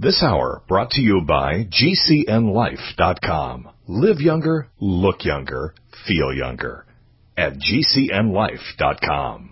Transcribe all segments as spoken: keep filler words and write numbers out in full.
This hour brought to you by G C N life dot com. Live younger, look younger, feel younger at G C N life dot com.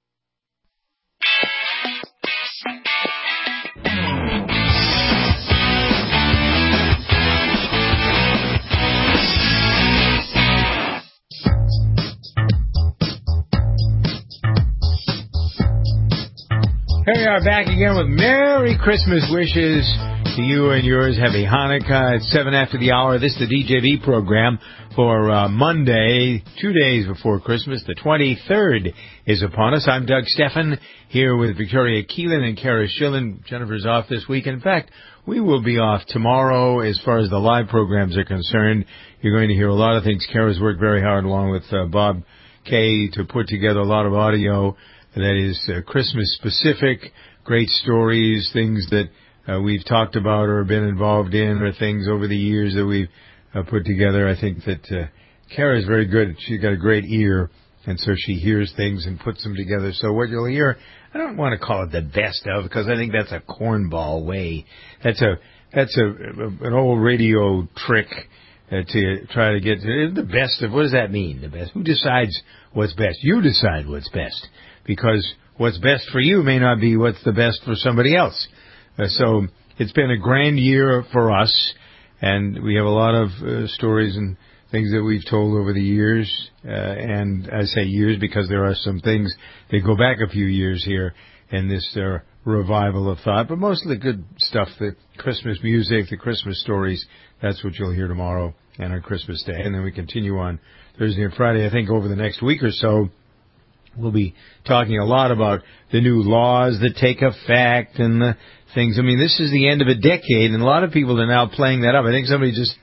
Here we are back again with Merry Christmas wishes to you and yours. Happy Hanukkah. It's seven after the hour. This is the D J V program for uh, Monday, two days before Christmas. The twenty-third is upon us. I'm Doug Stephan here with Victoria Keelan and Kara Schillen. Jennifer's off this week. In fact, we will be off tomorrow as far as the live programs are concerned. You're going to hear a lot of things. Kara's worked very hard along with uh, Bob Kay to put together a lot of audio that is uh, Christmas-specific, great stories, things that uh, we've talked about or been involved in, or things over the years that we've uh, put together. I think that uh, Kara is very good. She's got a great ear, and so she hears things and puts them together. So what you'll hear, I don't want to call it the best of, because I think that's a cornball way. That's a that's a, a an old radio trick uh, to try to get to the best of. What does that mean? The best? Who decides what's best? You decide what's best. Because what's best for you may not be what's the best for somebody else. Uh, so it's been a grand year for us, and we have a lot of uh, stories and things that we've told over the years. Uh, and I say years because there are some things that go back a few years here in this uh, revival of thought. But most of the good stuff, the Christmas music, the Christmas stories, that's what you'll hear tomorrow and on Christmas Day. And then we continue on Thursday and Friday. I think over the next week or so, we'll be talking a lot about the new laws that take effect and the things. I mean, this is the end of a decade, and a lot of people are now playing that up. I think somebody just,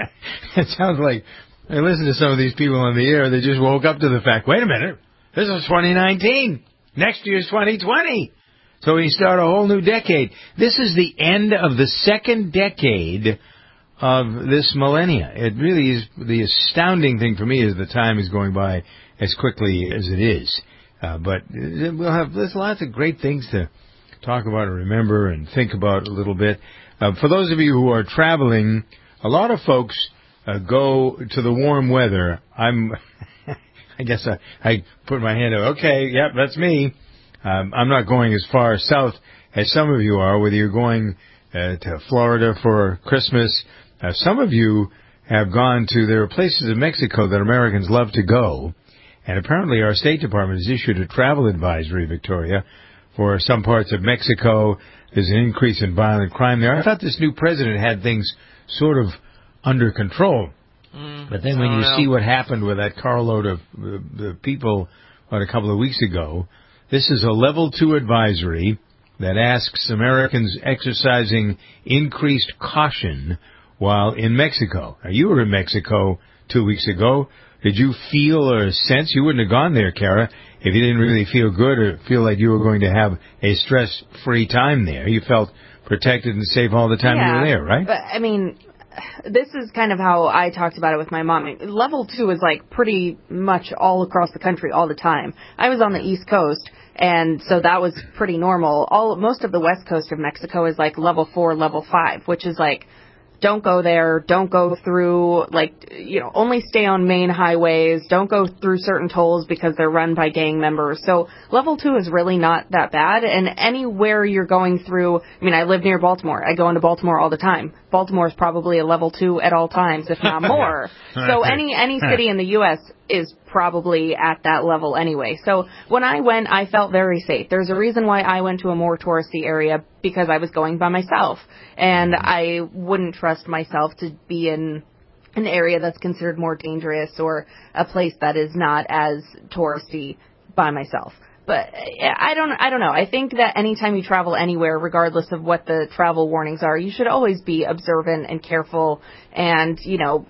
it sounds like, I listen to some of these people on the air, they just woke up to the fact, wait a minute, this is twenty nineteen. Next year's twenty twenty. So we start a whole new decade. This is the end of the second decade of this millennia. It really is, the astounding thing for me is the time is going by as quickly as it is. Uh, but we'll have, there's lots of great things to talk about and remember and think about a little bit. Uh, for those of you who are traveling, a lot of folks uh, go to the warm weather. I'm, I guess I, I put my hand up. Okay, yep, that's me. Um, I'm not going as far south as some of you are, whether you're going uh, to Florida for Christmas. Uh, some of you have gone to, there are places in Mexico that Americans love to go. And apparently our State Department has issued a travel advisory, Victoria, for some parts of Mexico. There's an increase in violent crime there. I thought this new president had things sort of under control. Mm, but then when you know. see what happened with that carload of uh, the people what, a couple of weeks ago, this is a level two advisory that asks Americans exercising increased caution while in Mexico. Now, you were in Mexico two weeks ago. Did you feel or sense, you wouldn't have gone there, Kara, if you didn't really feel good or feel like you were going to have a stress-free time there? You felt protected and safe all the time yeah, you were there, right? But, I mean, this is kind of how I talked about it with my mom. Level two is like pretty much all across the country all the time. I was on the East Coast, and so that was pretty normal. All Most of the West Coast of Mexico is like level four, level five, which is like, don't go there, don't go through, like, you know, only stay on main highways, don't go through certain tolls because they're run by gang members. So level two is really not that bad, and anywhere you're going through, I mean, I live near Baltimore. I go into Baltimore all the time. Baltimore is probably a level two at all times, if not more. So any any city in the U S is probably at that level anyway. So when I went, I felt very safe. There's a reason why I went to a more touristy area, because I was going by myself, and I wouldn't trust myself to be in an area that's considered more dangerous or a place that is not as touristy by myself. But I don't, I don't know. I think that anytime you travel anywhere, regardless of what the travel warnings are, you should always be observant and careful. And, you know,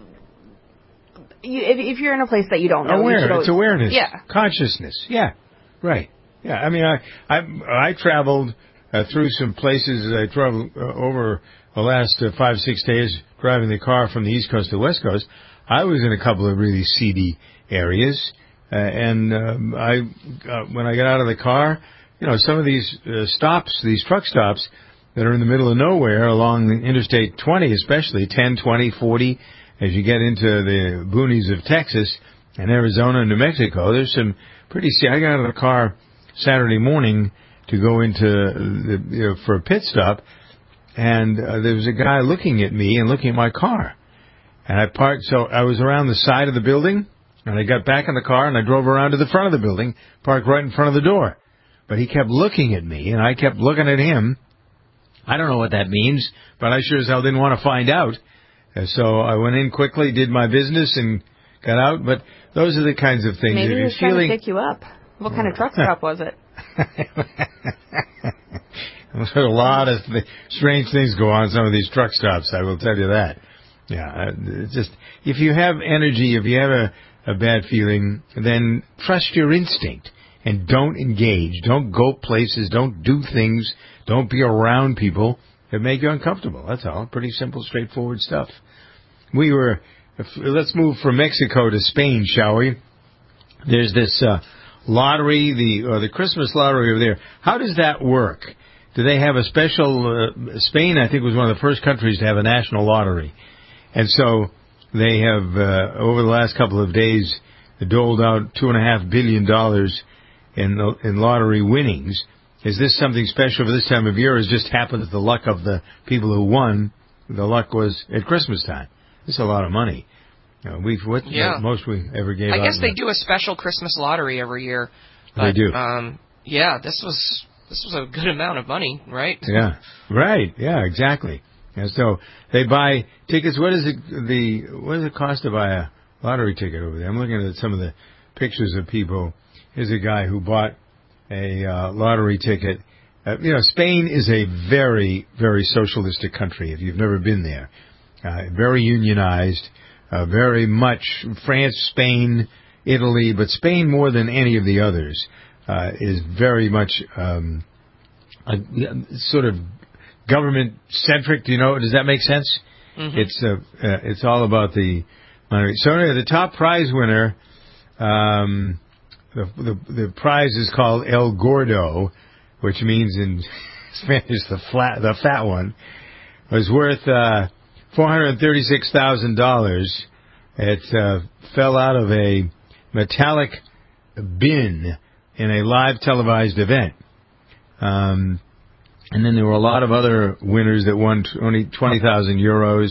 you, if, if you're in a place that you don't know, aware. You should always, it's awareness, yeah, consciousness, yeah, right, yeah. I mean, I I, I traveled uh, through some places. I traveled uh, over the last uh, five six days driving the car from the East Coast to the West Coast. I was in a couple of really seedy areas. Uh, and um, I, uh, when I got out of the car, you know, some of these uh, stops, these truck stops, that are in the middle of nowhere along Interstate twenty, especially ten, twenty, forty, as you get into the boonies of Texas and Arizona and New Mexico. There's some pretty, see, I got out of the car Saturday morning to go into the, you know, for a pit stop, and uh, there was a guy looking at me and looking at my car. And I parked, so I was around the side of the building, and I got back in the car, and I drove around to the front of the building, parked right in front of the door. But he kept looking at me, and I kept looking at him. I don't know what that means, but I sure as hell didn't want to find out. And so I went in quickly, did my business, and got out. But those are the kinds of things. Maybe if he was you're trying feeling... to pick you up. What kind of truck stop was it? A lot of th- strange things go on some of these truck stops, I will tell you that. Yeah, it's just, if you have energy, if you have a, a bad feeling, then trust your instinct and don't engage. Don't go places. Don't do things. Don't be around people that make you uncomfortable. That's all. Pretty simple, straightforward stuff. We were, let's move from Mexico to Spain, shall we? There's this uh, lottery, the or the Christmas lottery over there. How does that work? Do they have a special, uh, Spain, I think, was one of the first countries to have a national lottery. And so they have, uh, over the last couple of days, doled out two and a half billion dollars in in lottery winnings. Is this something special for this time of year, or has just happened that the luck of the people who won, the luck was at Christmas time? This is a lot of money. You know, we've what yeah. most we ever gave I out. guess they do a special Christmas lottery every year. But, they do. Um, yeah, this was this was a good amount of money, right? Yeah, right. Yeah, exactly. And so they buy tickets. What is it? The what does it cost to buy a lottery ticket over there? I'm looking at some of the pictures of people. Here's a guy who bought a uh, lottery ticket. Uh, you know, Spain is a very, very socialistic country. If you've never been there, uh, very unionized, uh, very much France, Spain, Italy, but Spain more than any of the others uh, is very much um, a, sort of government-centric. Do you know? Does that make sense? Mm-hmm. It's uh, uh, it's all about the money. So anyway, the top prize winner, um, the, the the prize is called El Gordo, which means in Spanish the flat, the fat one, was worth uh, four hundred thirty-six thousand dollars. It uh, fell out of a metallic bin in a live televised event. Um, and then there were a lot of other winners that won twenty thousand euros.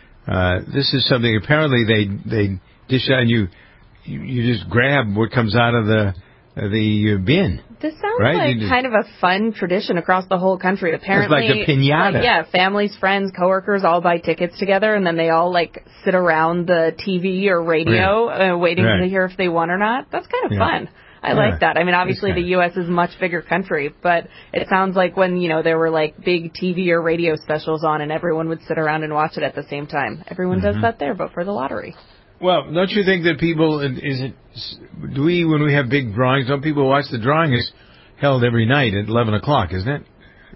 Uh, this is something, apparently they, they dish out and you, you, you just grab what comes out of the, uh, the bin. This sounds right? like just, kind of a fun tradition across the whole country. Apparently, it's like a piñata. Like, yeah, families, friends, coworkers all buy tickets together, and then they all like sit around the T V or radio yeah. uh, waiting right. to hear if they won or not. That's kind of yeah. fun. I yeah. like that. I mean, obviously the U S is a much bigger country, but it sounds like when, you know, there were like big T V or radio specials on and everyone would sit around and watch it at the same time. Everyone mm-hmm. does that there, but for the lottery. Well, don't you think that people, is it, do we, when we have big drawings, don't people watch the drawing is held every night at eleven o'clock, isn't it?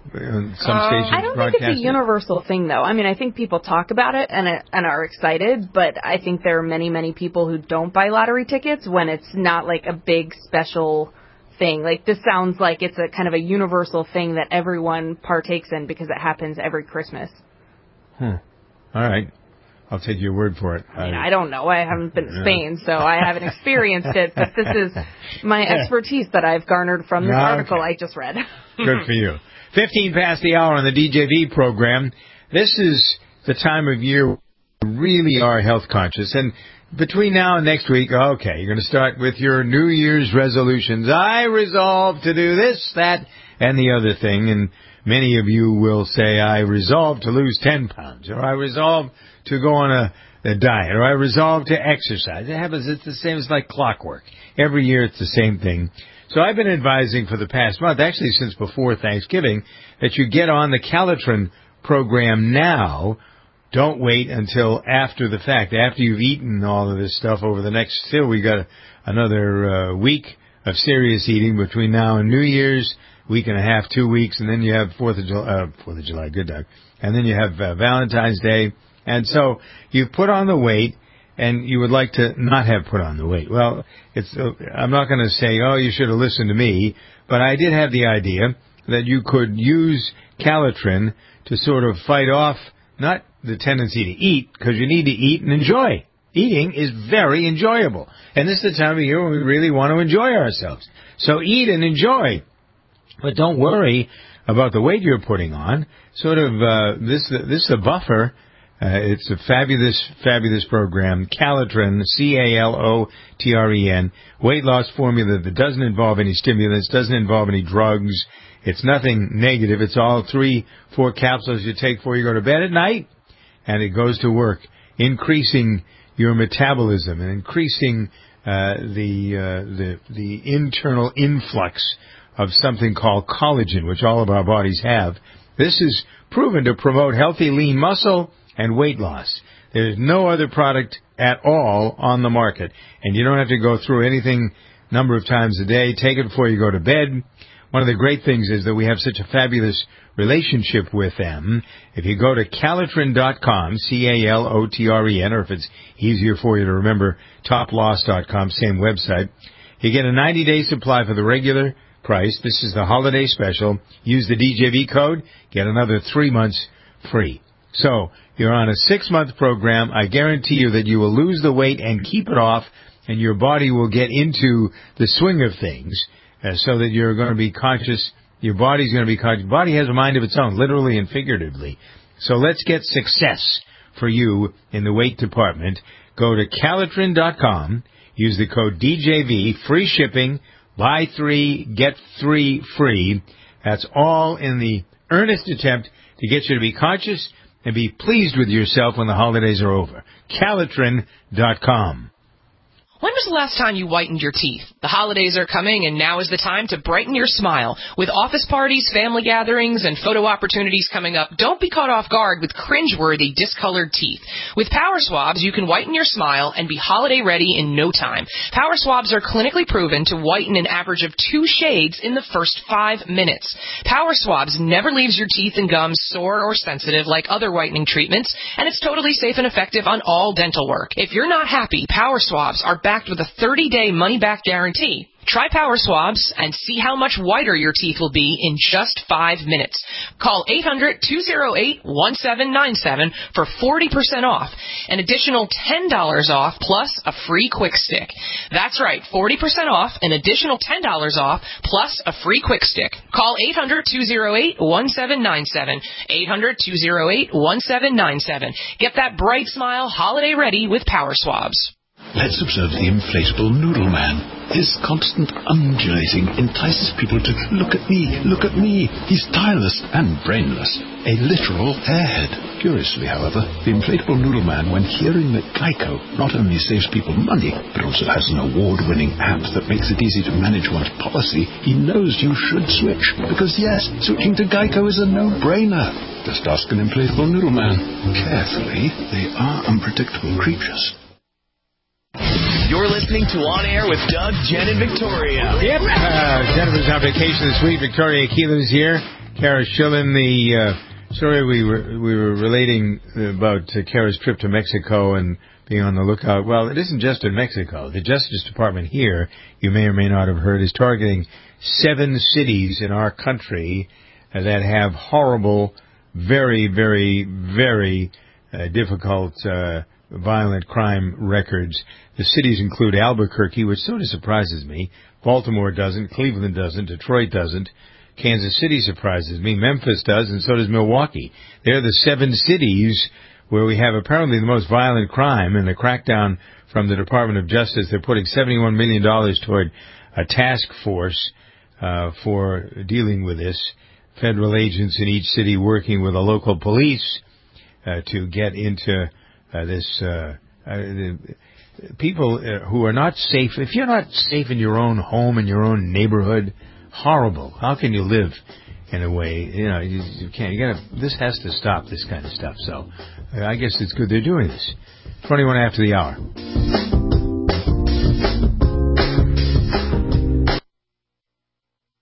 On some uh, stations I don't think it's a universal thing, though. I mean, I think people talk about it and and are excited, but I think there are many, many people who don't buy lottery tickets when it's not like a big special thing. Like, this sounds like it's a kind of a universal thing that everyone partakes in because it happens every Christmas. Hmm. All right. I'll take your word for it. I mean, I don't know. I haven't been to Spain, so I haven't experienced it, but this is my expertise that I've garnered from this okay. article I just read. Good for you. fifteen past the hour on the D J V program. This is the time of year where we really are health conscious. And between now and next week, okay, you're going to start with your New Year's resolutions. I resolve to do this, that, and the other thing. And many of you will say, I resolve to lose ten pounds, or I resolve to go on a, a diet, or I resolve to exercise. It happens, it's the same, it's like clockwork. Every year it's the same thing. So I've been advising for the past month, actually since before Thanksgiving, that you get on the Calitrin program now. Don't wait until after the fact, after you've eaten all of this stuff over the next, still we got another uh, week of serious eating between now and New Year's, week and a half, two weeks, and then you have Fourth of July, uh, Fourth of July, good dog, and then you have uh, Valentine's Day. And so you've put on the weight, and you would like to not have put on the weight. Well, it's uh, I'm not going to say, oh, you should have listened to me, but I did have the idea that you could use Calitrin to sort of fight off not the tendency to eat, because you need to eat and enjoy. Eating is very enjoyable. And this is the time of year when we really want to enjoy ourselves. So eat and enjoy. But don't worry about the weight you're putting on. Sort of, uh, this, this is a buffer. Uh, it's a fabulous, fabulous program. Calitrin, C A L O T R E N, weight loss formula that doesn't involve any stimulants, doesn't involve any drugs. It's nothing negative. It's all three, four capsules you take before you go to bed at night, and it goes to work, increasing your metabolism and increasing uh, the uh, the the internal influx of something called collagen, which all of our bodies have. This is proven to promote healthy, lean muscle and weight loss. There's no other product at all on the market, and you don't have to go through anything a number of times a day. Take it before you go to bed. One of the great things is that we have such a fabulous relationship with them. If you go to Calitrin dot com, C A L O T R E N, or if it's easier for you to remember, Top Loss dot com, same website, you get a ninety-day supply for the regular price. This is the holiday special. Use the D J V code, get another three months free. So, you're on a six-month program. I guarantee you that you will lose the weight and keep it off, and your body will get into the swing of things, uh, so that you're going to be conscious. Your body's going to be conscious. Your body has a mind of its own, literally and figuratively. So let's get success for you in the weight department. Go to Calitrin dot com. Use the code D J V, free shipping, buy three, get three free. That's all in the earnest attempt to get you to be conscious and be pleased with yourself when the holidays are over. Calitrin dot com. When was the last time you whitened your teeth? The holidays are coming, and now is the time to brighten your smile. With office parties, family gatherings, and photo opportunities coming up, don't be caught off guard with cringeworthy, discolored teeth. With Power Swabs, you can whiten your smile and be holiday ready in no time. Power Swabs are clinically proven to whiten an average of two shades in the first five minutes. Power Swabs never leaves your teeth and gums sore or sensitive like other whitening treatments, and it's totally safe and effective on all dental work. If you're not happy, Power Swabs are backed with a thirty-day money-back guarantee. Try Power Swabs and see how much whiter your teeth will be in just five minutes. Call eight hundred, two oh eight, one seven nine seven for forty percent off. An additional ten dollars off plus a free quick stick. That's right, forty percent off, an additional ten dollars off plus a free quick stick. Call eight hundred, two oh eight, one seven nine seven. eight hundred, two oh eight, one seven nine seven. Get that bright smile holiday ready with Power Swabs. Let's observe the inflatable noodle man. His constant undulating entices people to look at me, look at me. He's tireless and brainless, a literal airhead. Curiously, however, the inflatable noodle man, when hearing that Geico not only saves people money, but also has an award-winning app that makes it easy to manage one's policy, he knows you should switch. Because yes, switching to Geico is a no-brainer. Just ask an inflatable noodle man. Carefully, they are unpredictable creatures. You're listening to On Air with Doug, Jen, and Victoria. Yep. Uh, Jennifer's on vacation this week. Victoria Keelan's here. Kara Schillen, the uh, story we were we were relating about uh, Kara's trip to Mexico and being on the lookout. Well, it isn't just in Mexico. The Justice Department here, you may or may not have heard, is targeting seven cities in our country uh, that have horrible, very, very, very uh, difficult uh violent crime records. The cities include Albuquerque, which sort of surprises me. Baltimore doesn't. Cleveland doesn't. Detroit doesn't. Kansas City surprises me. Memphis does, and so does Milwaukee. They're the seven cities where we have apparently the most violent crime, and the crackdown from the Department of Justice. They're putting seventy-one million dollars toward a task force uh, for dealing with this. Federal agents in each city working with the local police uh, to get into Uh, this, uh, uh, the people uh, who are not safe, if you're not safe in your own home, in your own neighborhood, horrible. How can you live in a way, you know, you, you can't, you gotta, this has to stop, this kind of stuff. So, uh, I guess it's good they're doing this. twenty-one after the hour. What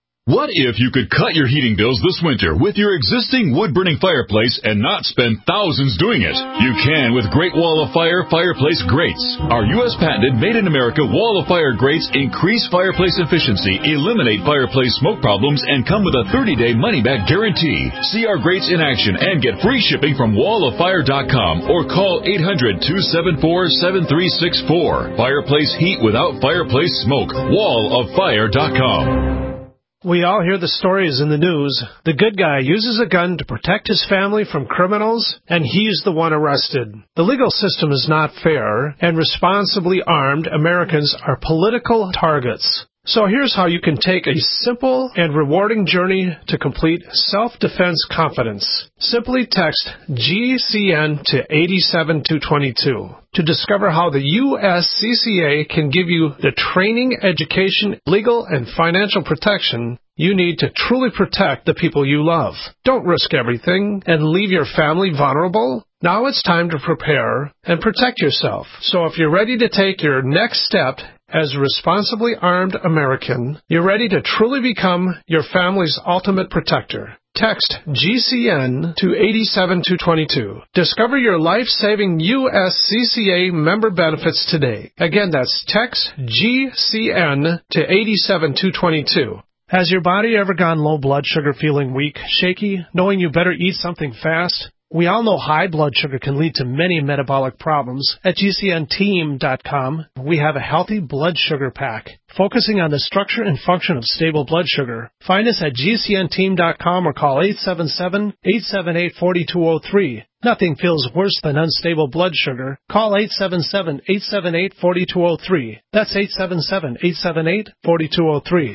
What if you could cut your heating bills this winter with your existing wood-burning fireplace and not spend thousands doing it? You can with Great Wall of Fire fireplace grates. Our U S patented made-in-America Wall of Fire grates increase fireplace efficiency, eliminate fireplace smoke problems, and come with a thirty-day money-back guarantee. See our grates in action and get free shipping from wall of fire dot com or call eight hundred, two seven four, seven three six four. Fireplace heat without fireplace smoke. wall of fire dot com. We all hear the stories in the news. The good guy uses a gun to protect his family from criminals, and he's the one arrested. The legal system is not fair, and responsibly armed Americans are political targets. So here's how you can take a simple and rewarding journey to complete self-defense confidence. Simply text G C N to eight seven two two two to discover how the U S C C A can give you the training, education, legal, and financial protection you need to truly protect the people you love. Don't risk everything and leave your family vulnerable. Now it's time to prepare and protect yourself. So if you're ready to take your next step as a responsibly armed American, you're ready to truly become your family's ultimate protector. Text G C N to eight seven two two two. Discover your life-saving U S C C A member benefits today. Again, that's text G C N to eight seven two two two. Has your body ever gone low blood sugar, feeling weak, shaky, knowing you better eat something fast? We all know high blood sugar can lead to many metabolic problems. At G C N team dot com, we have a healthy blood sugar pack, focusing on the structure and function of stable blood sugar. Find us at G C N team dot com or call eight seven seven, eight seven eight, four two zero three. Nothing feels worse than unstable blood sugar. Call eight seven seven, eight seven eight, four two zero three. That's eight seven seven, eight seven eight, four two zero three.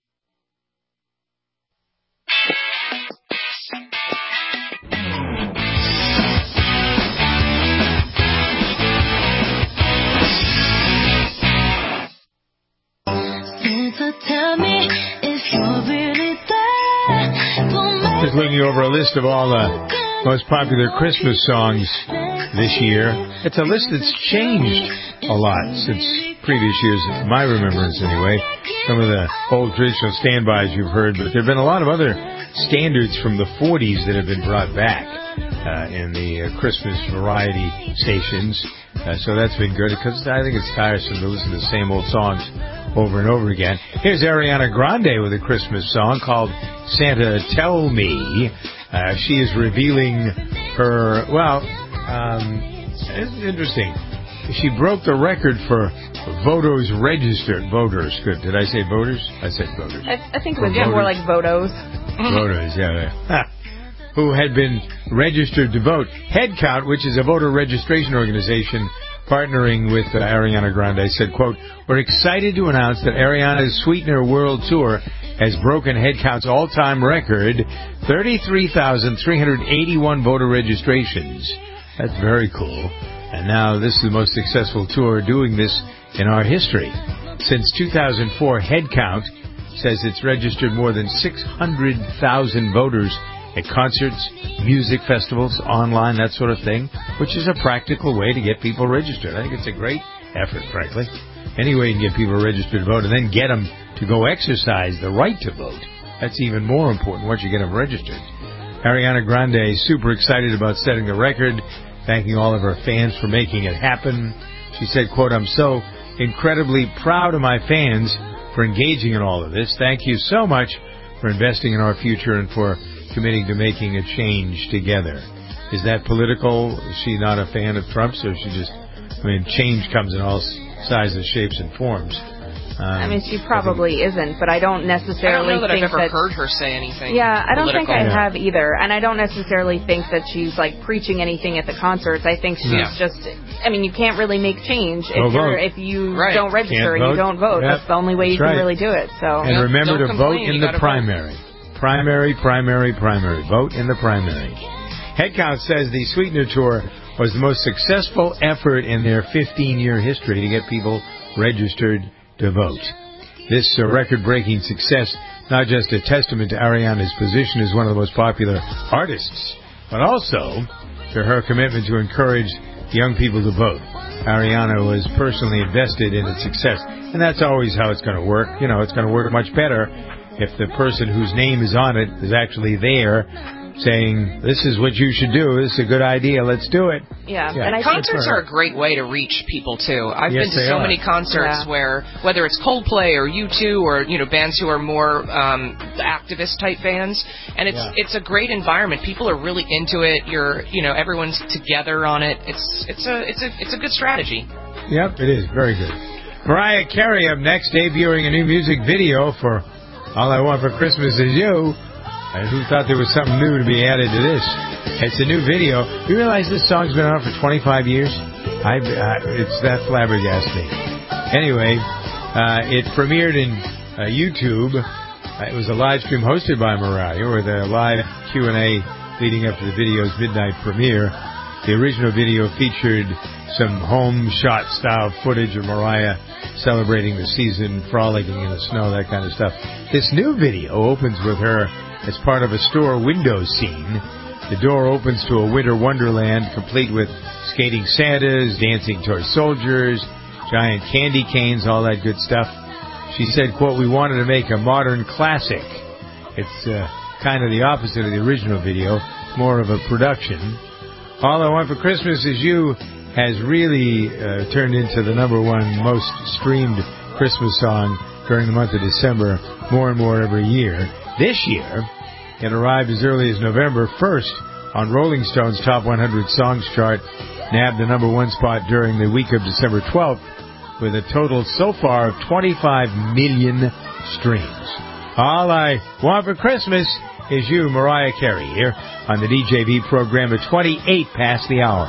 Just looking over a list of all the most popular Christmas songs this year. It's a list that's changed a lot since previous years, my remembrance anyway. Some of the old traditional standbys you've heard, but there have been a lot of other standards from the forties that have been brought back uh, in the uh, Christmas variety stations. Uh, so that's been good because I think it's tiresome to listen to the same old songs over and over again. Here's Ariana Grande with a Christmas song called Santa Tell Me. Uh, she is revealing her, well, um, it's interesting. She broke the record for voters registered. Voters, good. Did I say voters? I said voters. I, I think it was yeah, more like votos. Voters, yeah. yeah. Who had been registered to vote. Headcount, which is a voter registration organization partnering with uh, Ariana Grande, said, quote, "We're excited to announce that Ariana's Sweetener World Tour has broken Headcount's all-time record, thirty-three thousand three hundred eighty-one voter registrations." That's very cool. And now this is the most successful tour doing this in our history. Since two thousand four, Headcount says it's registered more than six hundred thousand voters at concerts, music festivals, online, that sort of thing, which is a practical way to get people registered. I think it's a great effort, frankly. Any way you can get people registered to vote and then get them to go exercise the right to vote. That's even more important once you get them registered. Ariana Grande is super excited about setting the record, thanking all of her fans for making it happen. She said, quote, "I'm so incredibly proud of my fans for engaging in all of this. Thank you so much for investing in our future and for committing to making a change together." Is that political? Is she not a fan of Trump's, or she just, I mean, change comes in all sizes, shapes, and forms. Um, I mean, she probably I isn't, but I don't necessarily I don't know that think I've ever that, heard her say anything. Yeah, I don't political. think I Yeah. have either, and I don't necessarily think that she's like preaching anything at the concerts. I think she's Yeah. just. I mean, you can't really make change if Don't you're vote. if you Right. don't register Can't and you vote. don't vote. Yep. That's the only way you That's right. can really do it. So. And Yeah, remember don't to vote complain, in you the gotta vote. primary. Primary, primary, primary. Vote in the primary. Headcount says the Sweetener Tour was the most successful effort in their fifteen-year history to get people registered to vote. This uh, record-breaking success, not just a testament to Ariana's position as one of the most popular artists, but also to her commitment to encourage young people to vote. Ariana was personally invested in its success, and that's always how it's going to work. You know, it's going to work much better if the person whose name is on it is actually there saying, this is what you should do, this is a good idea, let's do it. Yeah. yeah. And, and concerts are a great way to reach people, too. I've yes, been to so are. many concerts yeah. where, whether it's Coldplay or U two or, you know, bands who are more um, activist-type bands, and it's yeah. it's a great environment. People are really into it. You're, you know, everyone's together on it. It's it's a it's a it's a good strategy. Yep, it is. Very good. Mariah Carey up next, debuting a new music video for All I Want for Christmas Is You. And who thought there was something new to be added to this? It's a new video. You realize this song's been out for twenty-five years? I, uh, it's that flabbergasting. Anyway, uh, it premiered in uh, YouTube. Uh, it was a live stream hosted by Mariah, with a live Q and A leading up to the video's midnight premiere. The original video featured some home shot style footage of Mariah celebrating the season, frolicking in the snow, that kind of stuff. This new video opens with her as part of a store window scene. The door opens to a winter wonderland complete with skating Santas, dancing toy soldiers, giant candy canes, all that good stuff. She said, quote, we wanted to make a modern classic. It's uh, kind of the opposite of the original video, more of a production. All I Want for Christmas Is You has really uh, turned into the number one most streamed Christmas song during the month of December, more and more every year. This year, it arrived as early as November first on Rolling Stone's Top one hundred Songs chart, nabbed the number one spot during the week of December twelfth, with a total so far of twenty-five million streams. All I Want for Christmas Is You, Mariah Carey, here on the D J V program at twenty-eight past the hour.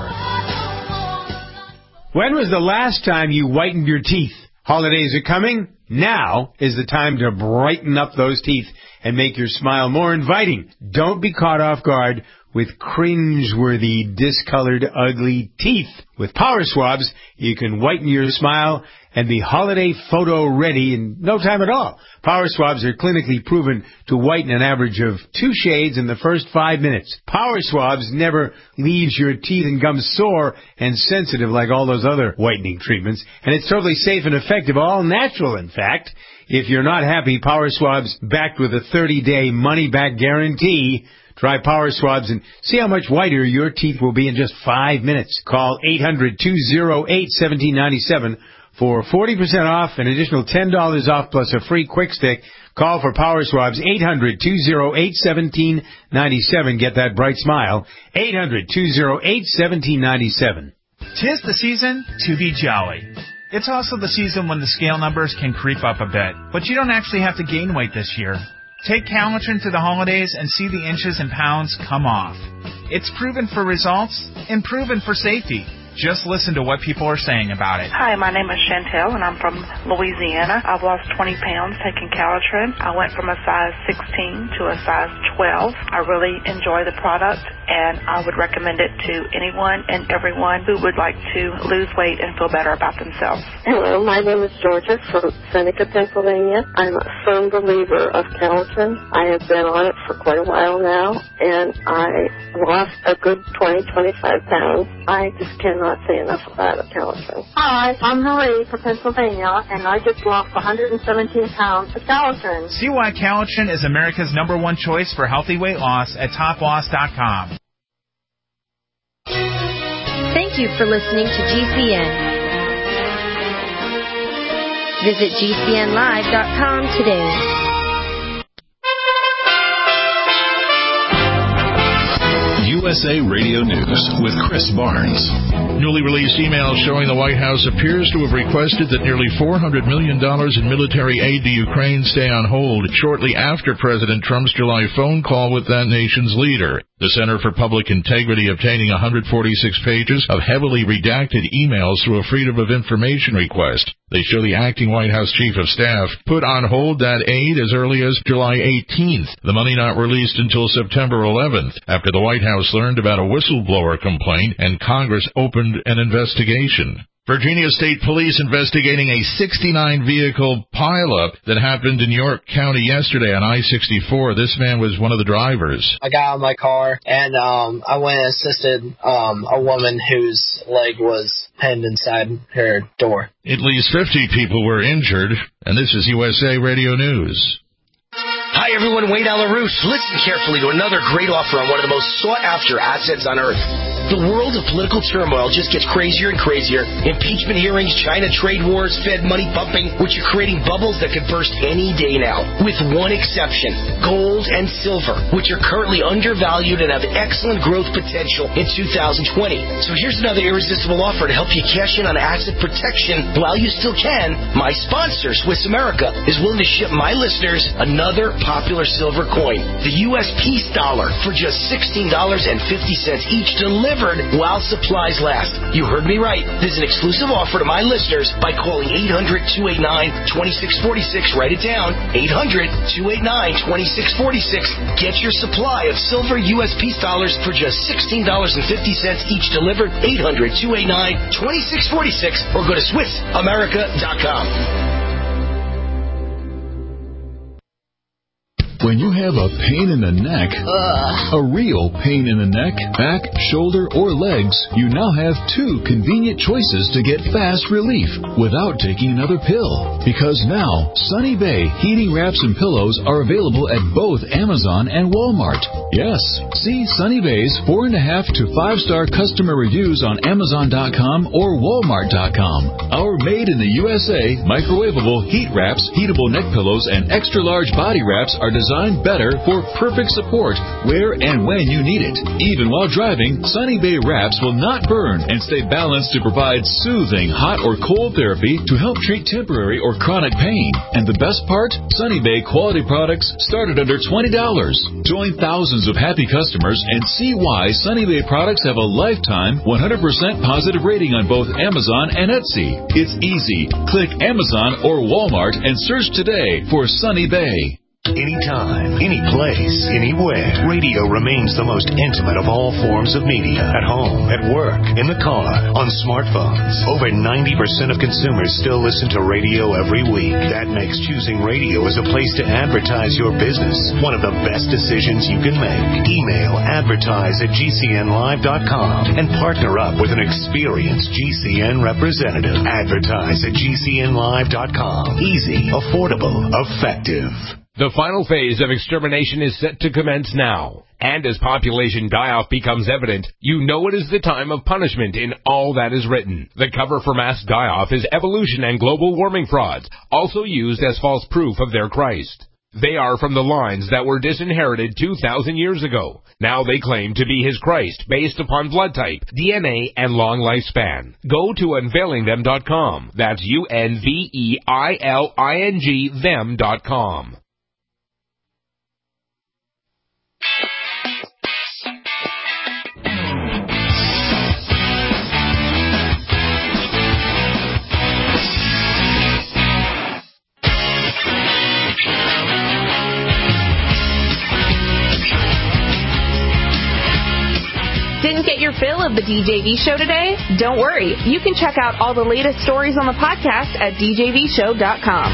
When was the last time you whitened your teeth? Holidays are coming. Now is the time to brighten up those teeth and make your smile more inviting. Don't be caught off guard with cringe-worthy, discolored, ugly teeth. With Power Swabs, you can whiten your smile and be holiday photo ready in no time at all. Power Swabs are clinically proven to whiten an average of two shades in the first five minutes. Power Swabs never leaves your teeth and gums sore and sensitive like all those other whitening treatments. And it's totally safe and effective, all natural, in fact. If you're not happy, Power Swabs backed with a thirty-day money-back guarantee. Try Power Swabs and see how much whiter your teeth will be in just five minutes. Call eight hundred, two oh eight, one seven nine seven for forty percent off, an additional ten dollars off plus a free quick stick. Call for Power Swabs, eight hundred, two oh eight, one seven nine seven. Get that bright smile. eight hundred, two oh eight, one seven nine seven. Tis the season to be jolly. It's also the season when the scale numbers can creep up a bit, but you don't actually have to gain weight this year. Take Calitrin to the holidays and see the inches and pounds come off. It's proven for results and proven for safety. Just listen to what people are saying about it. Hi, my name is Chantel, and I'm from Louisiana. I've lost twenty pounds taking Calitrin. I went from a size sixteen to a size twelve. I really enjoy the product, and I would recommend it to anyone and everyone who would like to lose weight and feel better about themselves. Hello, my name is Georgia from Seneca, Pennsylvania. I'm a firm believer of Calitrin. I have been on it for quite a while now, and I lost a good twenty, twenty-five pounds. I just cannot not say enough about it, Calitrin. Hi, I'm Marie from Pennsylvania, and I just lost one hundred seventeen pounds of Calitrin. See why Calitrin is America's number one choice for healthy weight loss at top loss dot com. Thank you for listening to G C N. Visit G C N live dot com today. U S A Radio News with Chris Barnes. Newly released emails showing the White House appears to have requested that nearly four hundred million dollars in military aid to Ukraine stay on hold shortly after President Trump's July phone call with that nation's leader. The Center for Public Integrity obtaining one hundred forty-six pages of heavily redacted emails through a Freedom of Information request. They show the acting White House Chief of Staff put on hold that aid as early as July eighteenth, the money not released until September eleventh, after the White House learned about a whistleblower complaint and Congress opened an investigation. Virginia State Police investigating a sixty-nine vehicle pileup that happened in York County yesterday on I sixty-four. This man was one of the drivers. I got out of my car, and um, I went and assisted um, a woman whose leg was pinned inside her door. At least fifty people were injured, and this is U S A Radio News. everyone, Wayne Alarouche. Listen carefully to another great offer on one of the most sought-after assets on earth. The world of political turmoil just gets crazier and crazier. Impeachment hearings, China trade wars, Fed money pumping, which are creating bubbles that could burst any day now. With one exception, gold and silver, which are currently undervalued and have excellent growth potential in two thousand twenty. So here's another irresistible offer to help you cash in on asset protection while you still can. My sponsor, Swiss America, is willing to ship my listeners another popular silver coin, the U S Peace Dollar, for just sixteen dollars and fifty cents each, delivered while supplies last. You heard me right. This is an exclusive offer to my listeners by calling eight hundred, two eight nine, two six four six. Write it down. eight hundred, two eight nine, two six four six. Get your supply of silver U S Peace Dollars for just sixteen dollars and fifty cents each, delivered. eight hundred, two eight nine, two six four six or go to Swiss America dot com. When you have a pain in the neck, Ugh. a real pain in the neck, back, shoulder, or legs, you now have two convenient choices to get fast relief without taking another pill. Because now, Sunny Bay heating wraps and pillows are available at both Amazon and Walmart. Yes, see Sunny Bay's four and a half to five star customer reviews on Amazon dot com or Walmart dot com. Our made in the U S A microwavable heat wraps, heatable neck pillows, and extra large body wraps are designed better for perfect support where and when you need it. Even while driving, Sunny Bay wraps will not burn and stay balanced to provide soothing hot or cold therapy to help treat temporary or chronic pain. And the best part? Sunny Bay quality products start at under twenty dollars. Join thousands of happy customers and see why Sunny Bay products have a lifetime one hundred percent positive rating on both Amazon and Etsy. It's easy. Click Amazon or Walmart and search today for Sunny Bay. Anytime, any place, anywhere, radio remains the most intimate of all forms of media. At home, at work, in the car, on smartphones. Over ninety percent of consumers still listen to radio every week. That makes choosing radio as a place to advertise your business one of the best decisions you can make. Email advertise at G C N live dot com and partner up with an experienced G C N representative. Advertise at G C N live dot com. Easy, affordable, effective. The final phase of extermination is set to commence now. And as population die-off becomes evident, you know it is the time of punishment in all that is written. The cover for mass die-off is evolution and global warming frauds, also used as false proof of their Christ. They are from the lines that were disinherited two thousand years ago. Now they claim to be his Christ based upon blood type, D N A, and long lifespan. Go to unveiling them dot com. That's U N V E I L I N G them dot com. Didn't get your fill of the D J V show today? Don't worry. You can check out all the latest stories on the podcast at D J V show dot com.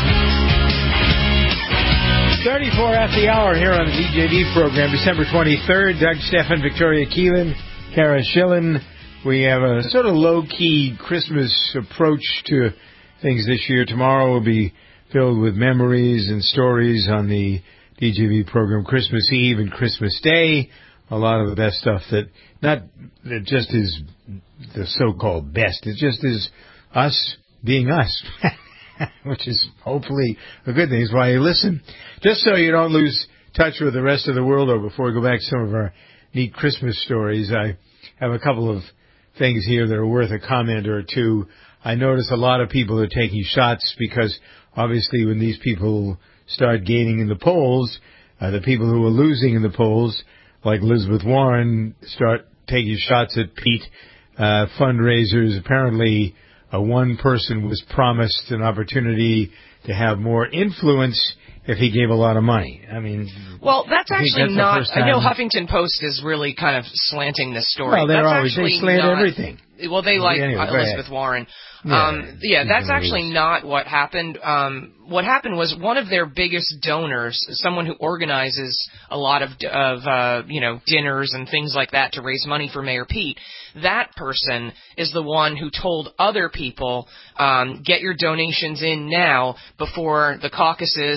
thirty-four after the hour here on the D J V program, December twenty-third. Doug Stephan, Victoria Keelan, Kara Schillen. We have a sort of low-key Christmas approach to things this year. Tomorrow will be filled with memories and stories on the D J V program, Christmas Eve and Christmas Day. A lot of the best stuff that not that just is the so-called best. It just is us being us, which is hopefully a good thing. It's why you listen. Just so you don't lose touch with the rest of the world, or before we go back to some of our neat Christmas stories, I have a couple of things here that are worth a comment or two. I notice a lot of people are taking shots because obviously when these people start gaining in the polls, uh, the people who are losing in the polls, like Elizabeth Warren, start taking shots at Pete. Uh, fundraisers. Apparently, uh, one person was promised an opportunity to have more influence if he gave a lot of money. I mean, well, that's actually that's not. I know Huffington Post is really kind of slanting this story. Well, they're that's always they slant not, everything. Well, they like anyway, uh, Elizabeth Warren. Yeah, um, yeah that's actually not what happened. Um, what happened was one of their biggest donors, someone who organizes a lot of, of uh, you know, dinners and things like that to raise money for Mayor Pete. That person is the one who told other people, um, get your donations in now before the caucuses in,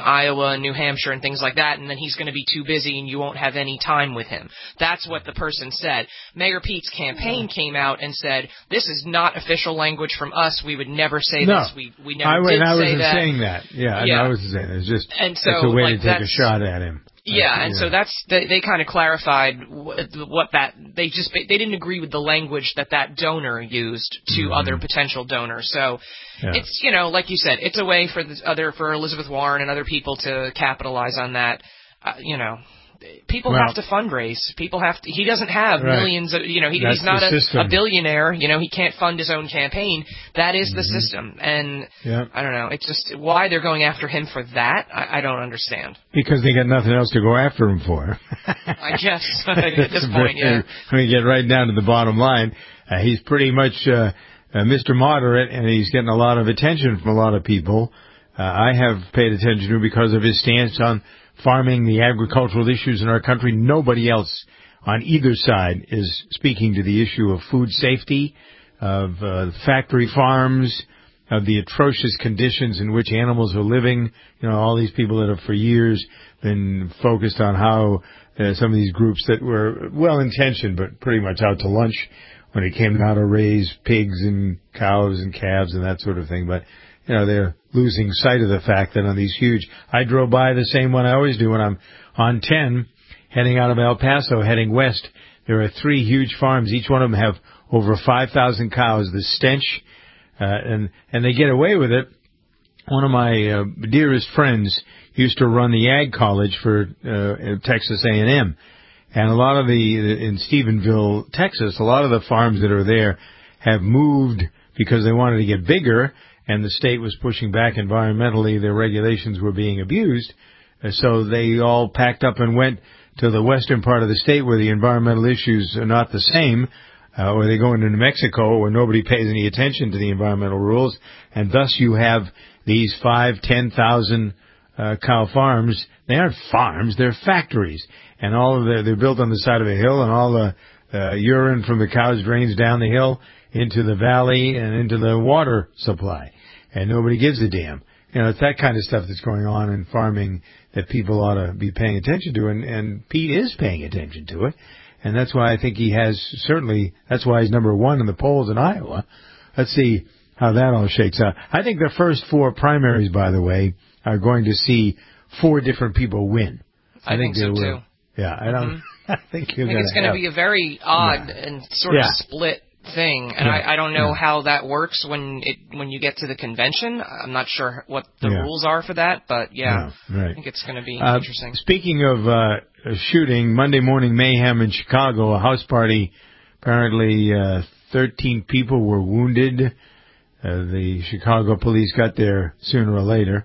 Iowa and New Hampshire and things like that, and then he's going to be too busy and you won't have any time with him. That's what the person said. Mayor Pete's campaign came out and said, this is not official language from us. We would never say no. this. We we never I, did I say wasn't that. saying that. Yeah, yeah. I wasn't saying it. It's just and so, it's a way like, to take a shot at him. Yeah, Like, and yeah. so that's they, they kind of clarified what, what that they just they didn't agree with the language that that donor used to mm-hmm. other potential donors. So yeah. it's you know like you said, it's a way for the other for Elizabeth Warren and other people to capitalize on that. Uh, you know, people well, have to fundraise. People have to. He doesn't have right. millions of you know he, That's he's not a, a billionaire. You know he can't fund his own campaign. That is mm-hmm. the system, and yeah. I don't know. It's just why they're going after him for that. I, I don't understand. Because they got nothing else to go after him for. I guess at this point, yeah. When you get right down to the bottom line, uh, he's pretty much uh, uh, Mister Moderate, and he's getting a lot of attention from a lot of people. Uh, I have paid attention to him because of his stance on farming, the agricultural issues in our country. Nobody else on either side is speaking to the issue of food safety, of uh, factory farms, of the atrocious conditions in which animals are living. You know, all these people that have for years been focused on how uh, some of these groups that were well-intentioned but pretty much out to lunch when it came to how to raise pigs and cows and calves and that sort of thing. But, you know, they're losing sight of the fact that on these huge... I drove by the same one I always do when I'm on ten, heading out of El Paso, heading west. There are three huge farms. Each one of them have over five thousand cows. The stench... Uh, and, and they get away with it. One of my uh, dearest friends used to run the ag college for uh, Texas A and M. And a lot of the, in Stephenville, Texas, a lot of the farms that are there have moved because they wanted to get bigger, and the state was pushing back environmentally. Their regulations were being abused. Uh, so they all packed up and went to the western part of the state where the environmental issues are not the same. Uh, or they go into New Mexico where nobody pays any attention to the environmental rules, and thus you have these five, ten thousand uh, cow farms. They aren't farms; they're factories, and all of the, they're built on the side of a hill, and all the uh, urine from the cows drains down the hill into the valley and into the water supply, and nobody gives a damn. You know, it's that kind of stuff that's going on in farming that people ought to be paying attention to, and, and Pete is paying attention to it. And that's why I think he has, certainly, that's why he's number one in the polls in Iowa. Let's see how that all shakes out. I think the first four primaries, by the way, are going to see four different people win. I, I think, think so, will. too. Yeah, I don't, mm-hmm. I think you're I think it's going to be a very odd yeah. and sort of yeah. split thing, and yeah. I, I don't know yeah. how that works when it when you get to the convention. I'm not sure what the yeah. rules are for that, but yeah, yeah right. I think it's going to be uh, interesting. Speaking of uh, shooting, Monday morning mayhem in Chicago, a house party, apparently uh, thirteen people were wounded. Uh, the Chicago police got there sooner or later,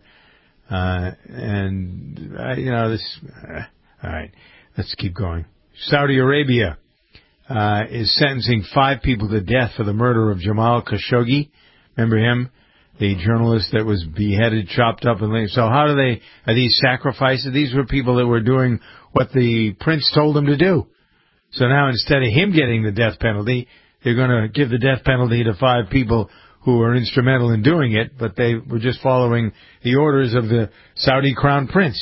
uh, and uh, you know this. Uh, all right, let's keep going. Saudi Arabia Uh, is sentencing five people to death for the murder of Jamal Khashoggi. Remember him? The journalist that was beheaded, chopped up, and laid. So how do they, are these sacrifices? These were people that were doing what the prince told them to do. So now instead of him getting the death penalty, they're going to give the death penalty to five people who were instrumental in doing it, but they were just following the orders of the Saudi crown prince.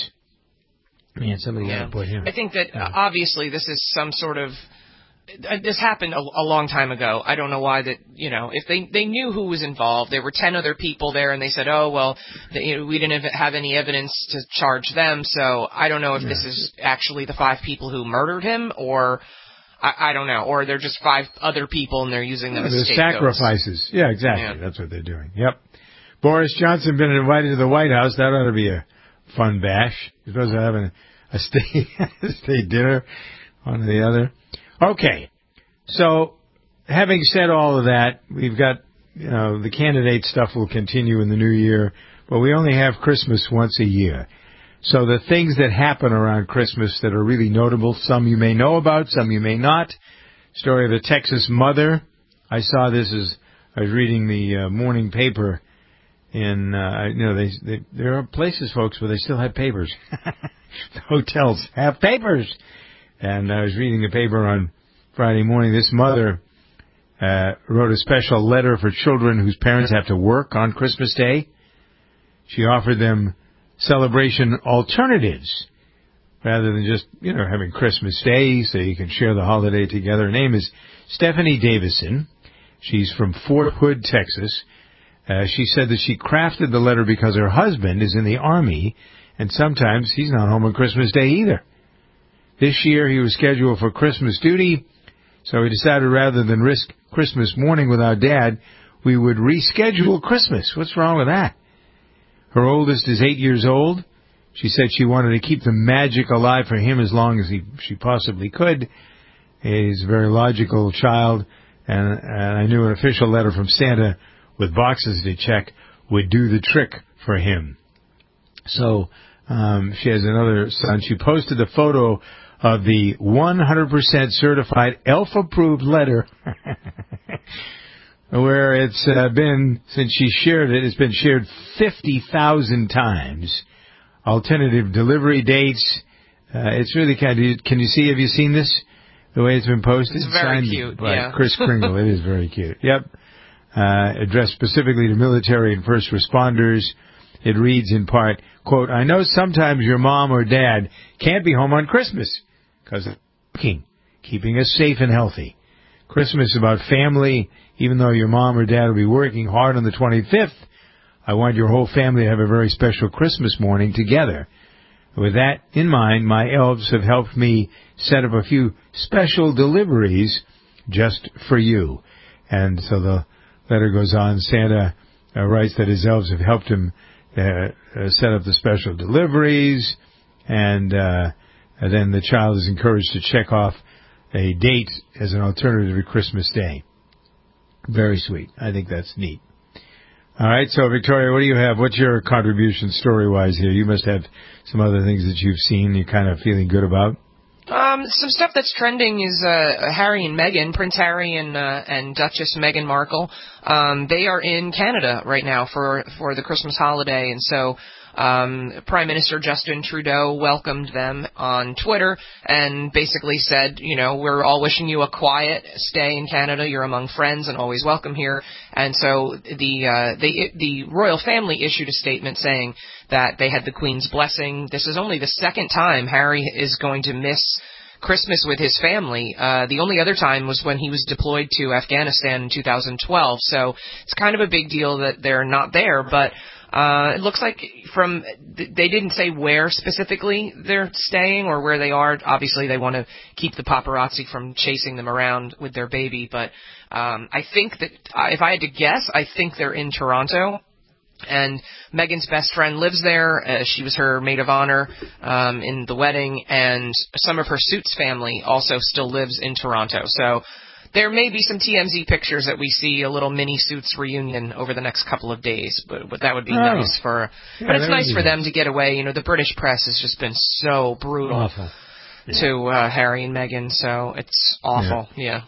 Man, somebody yeah. got to put him. I think that yeah. obviously this is some sort of, this happened a, a long time ago. I don't know why that, you know, if they they knew who was involved, there were ten other people there, and they said, oh, well, they, you know, we didn't have any evidence to charge them, so I don't know if yeah. this is actually the five people who murdered him, or I, I don't know, or they're just five other people, and they're using them yeah, as scapegoats. Sacrifices. Yeah, exactly. Yeah. That's what they're doing. Yep. Boris Johnson been invited to the White House. That ought to be a fun bash. You're supposed to have a, a state, state dinner, one or the other. Okay, so having said all of that, we've got, you know, the candidate stuff will continue in the new year, but we only have Christmas once a year. So the things that happen around Christmas that are really notable, some you may know about, some you may not. Story of the Texas mother. I saw this as I was reading the uh, morning paper in, uh, you know, they, they, there are places, folks, where they still have papers. The hotels have papers. And I was reading the paper on Friday morning. This mother uh, wrote a special letter for children whose parents have to work on Christmas Day. She offered them celebration alternatives rather than just, you know, having Christmas Day so you can share the holiday together. Her name is Stephanie Davison. She's from Fort Hood, Texas. Uh, she said that she crafted the letter because her husband is in the Army, and sometimes he's not home on Christmas Day either. This year he was scheduled for Christmas duty, so we decided rather than risk Christmas morning without Dad, we would reschedule Christmas. What's wrong with that? Her oldest is eight years old. She said she wanted to keep the magic alive for him as long as he, she possibly could. He's a very logical child, and, and I knew an official letter from Santa with boxes to check would do the trick for him. So um, she has another son. She posted a photo of the one hundred percent certified elf-approved letter where it's uh, been, since she shared it, it's been shared fifty thousand times. Alternative delivery dates. Uh, it's really kind of, can you see, have you seen this? The way it's been posted? It's very Signed cute, by yeah. Chris Kringle. It is very cute. Yep. Uh, addressed specifically to military and first responders. It reads in part, quote, I know sometimes your mom or dad can't be home on Christmas because of working, keeping us safe and healthy. Christmas is about family. Even though your mom or dad will be working hard on the twenty-fifth, I want your whole family to have a very special Christmas morning together. With that in mind, my elves have helped me set up a few special deliveries just for you. And so the letter goes on. Santa uh, writes that his elves have helped him uh, uh, set up the special deliveries, and, uh, and then the child is encouraged to check off a date as an alternative to Christmas Day. Very sweet. I think that's neat. All right, so Victoria, what do you have? What's your contribution story-wise here? You must have some other things that you've seen you're kind of feeling good about. Um, some stuff that's trending is uh, Harry and Meghan, Prince Harry and uh, and Duchess Meghan Markle. Um, they are in Canada right now for for the Christmas holiday, and so um, Prime Minister Justin Trudeau welcomed them on Twitter and basically said, you know, we're all wishing you a quiet stay in Canada. You're among friends and always welcome here. And so the uh, the the royal family issued a statement saying that they had the Queen's blessing. This is only the second time Harry is going to miss Christmas with his family. Uh, the only other time was when he was deployed to Afghanistan in two thousand twelve. So it's kind of a big deal that they're not there. But uh, it looks like from they didn't say where specifically they're staying or where they are. Obviously, they want to keep the paparazzi from chasing them around with their baby. But um, I think that uh, if I had to guess, I think they're in Toronto. And Meghan's best friend lives there. Uh, she was her maid of honor um, in the wedding, and some of her Suits family also still lives in Toronto. So there may be some T M Z pictures that we see a little mini Suits reunion over the next couple of days, but, but that would be oh. nice for. Yeah, but it's nice for nice. them to get away. You know, the British press has just been so brutal Awful. Yeah. to uh, Harry and Meghan, so it's awful. Yeah. yeah.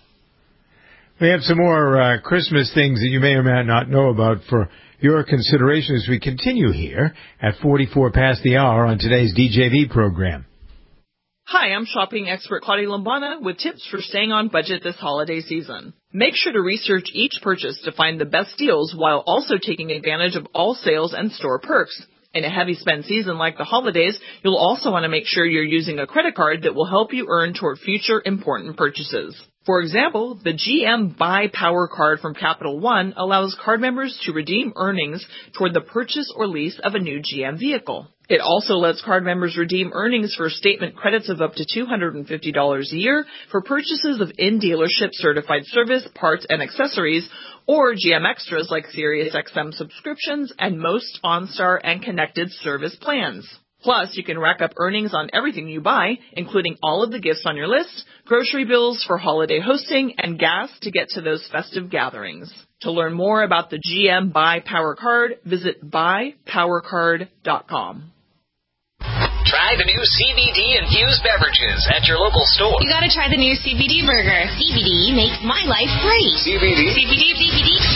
We have some more uh, Christmas things that you may or may not know about for your consideration as we continue here at forty-four past the hour on today's D J V program. Hi, I'm shopping expert Claudia Lombana with tips for staying on budget this holiday season. Make sure to research each purchase to find the best deals while also taking advantage of all sales and store perks. In a heavy spend season like the holidays, you'll also want to make sure you're using a credit card that will help you earn toward future important purchases. For example, the G M Buy Power Card from Capital One allows card members to redeem earnings toward the purchase or lease of a new G M vehicle. It also lets card members redeem earnings for statement credits of up to two hundred fifty dollars a year for purchases of in-dealership certified service, parts, and accessories, or G M extras like Sirius X M subscriptions and most OnStar and connected service plans. Plus, you can rack up earnings on everything you buy, including all of the gifts on your list, grocery bills for holiday hosting, and gas to get to those festive gatherings. To learn more about the G M Buy Power Card, visit buy power card dot com. Try the new C B D-infused beverages at your local store. You gotta try the new C B D burger. C B D makes my life great. C B D? C B D, C B D.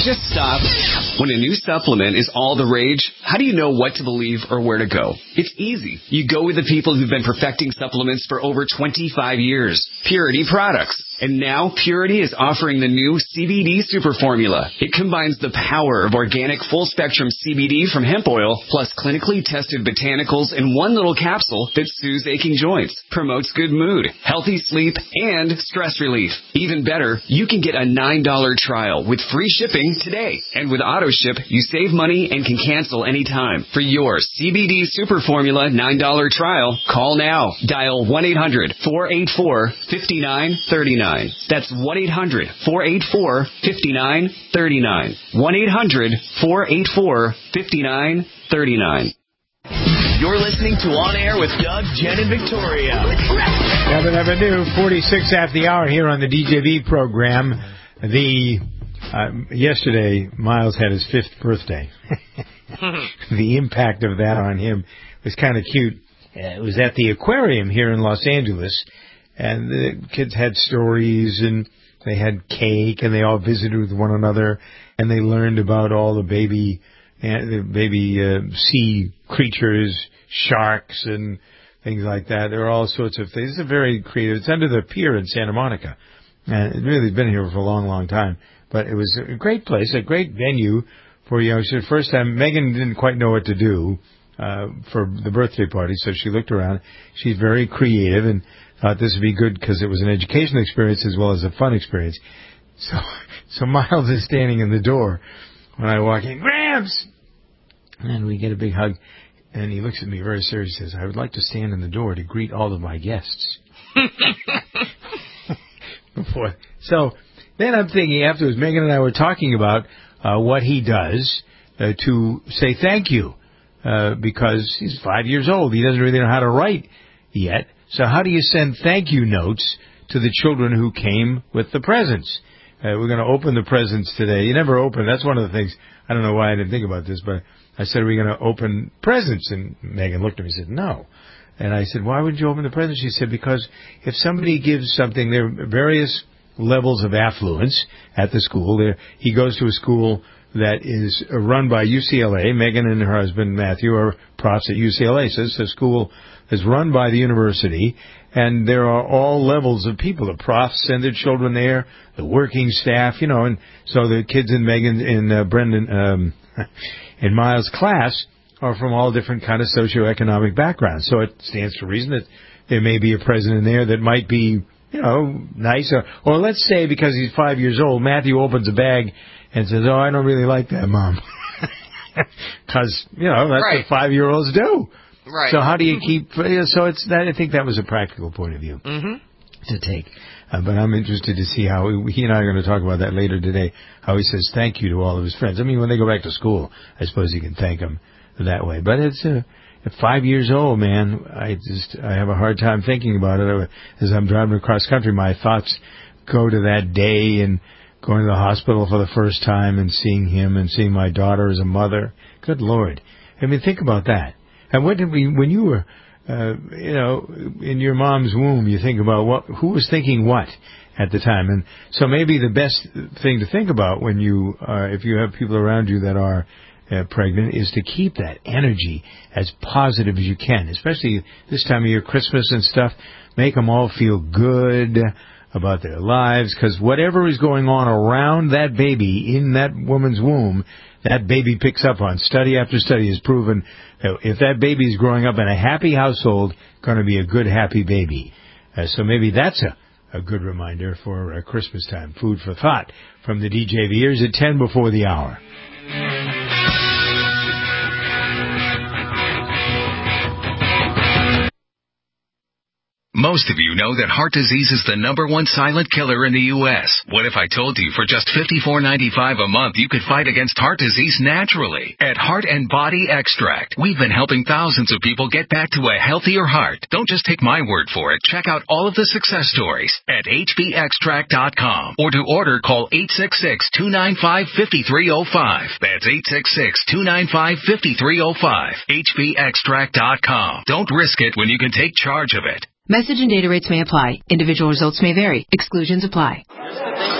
just stop. When a new supplement is all the rage, how do you know what to believe or where to go? It's easy. You go with the people who've been perfecting supplements for over twenty-five years. Purity Products. And now Purity is offering the new C B D Super Formula. It combines the power of organic full-spectrum C B D from hemp oil plus clinically tested botanicals in one little capsule that soothes aching joints, promotes good mood, healthy sleep, and stress relief. Even better, you can get a nine dollar trial with free shipping today. And with AutoShip, you save money and can cancel anytime. For your C B D Super Formula nine dollar trial, call now. Dial one eight hundred four eight four five nine three nine. That's one eight hundred four eight four five nine three nine. one eight hundred four eight four five nine three nine. You're listening to On Air with Doug, Jen, and Victoria. Never, never knew. forty-six after the hour here on the D J V program. The uh, yesterday, Miles had his fifth birthday. The impact of that on him was kind of cute. Uh, it was at the aquarium here in Los Angeles. And the kids had stories, and they had cake, and they all visited with one another, and they learned about all the baby, uh, the baby uh, sea creatures, sharks, and things like that. There are all sorts of things. It's a very creative. It's under the pier in Santa Monica, and it really has been here for a long, long time. But it was a great place, a great venue for youngsters. First time, Megan didn't quite know what to do uh, for the birthday party, so she looked around. She's very creative, and thought this would be good because it was an educational experience as well as a fun experience. So, so Miles is standing in the door when I walk in, Gramps! And we get a big hug. And he looks at me very serious and says, I would like to stand in the door to greet all of my guests. Before. So then I'm thinking afterwards, Megan and I were talking about uh, what he does uh, to say thank you uh, because he's five years old. He doesn't really know how to write yet. So how do you send thank you notes to the children who came with the presents? Uh, we're going to open the presents today. You never open. That's one of the things. I don't know why I didn't think about this, but I said, are we going to open presents? And Megan looked at me and said, no. And I said, why wouldn't you open the presents? She said, because if somebody gives something, there are various levels of affluence at the school. There, he goes to a school that is run by U C L A. Megan and her husband, Matthew, are profs at U C L A. So it's a school is run by the university, and there are all levels of people. The profs send their children there, the working staff, you know, and so the kids in Megan, in uh, Brendan, um, in Miles' class are from all different kind of socioeconomic backgrounds. So it stands to reason that there may be a president there that might be, you know, nice. Or, or let's say because he's five years old, Matthew opens a bag and says, oh, I don't really like that, Mom. Because, you know, that's right. What five-year-olds do. Right. So how do you keep? So it's that. I think that was a practical point of view mm-hmm. to take. Uh, but I'm interested to see how he, he and I are going to talk about that later today. How he says thank you to all of his friends. I mean, when they go back to school, I suppose he can thank them that way. But it's uh, at five years old, man. I just I have a hard time thinking about it. As I'm driving across country, my thoughts go to that day and going to the hospital for the first time and seeing him and seeing my daughter as a mother. Good Lord! I mean, think about that. And what did we, when you were, uh, you know, in your mom's womb, you think about what, who was thinking what at the time. And so maybe the best thing to think about when you are, if you have people around you that are uh, pregnant, is to keep that energy as positive as you can, especially this time of year, Christmas and stuff. Make them all feel good about their lives, because whatever is going on around that baby in that woman's womb, that baby picks up on. Study after study has proven that if that baby is growing up in a happy household, going to be a good, happy baby. Uh, so maybe that's a, a good reminder for uh, Christmas time. Food for thought from the D J Vers at ten before the hour. Most of you know that heart disease is the number one silent killer in the U S What if I told you for just fifty-four ninety-five a month you could fight against heart disease naturally? At Heart and Body Extract, we've been helping thousands of people get back to a healthier heart. Don't just take my word for it. Check out all of the success stories at H B extract dot com, or to order, call eight six six, two nine five, five three zero five. That's eight six six, two nine five, five three zero five. H B extract dot com. Don't risk it when you can take charge of it. Message and data rates may apply. Individual results may vary. Exclusions apply.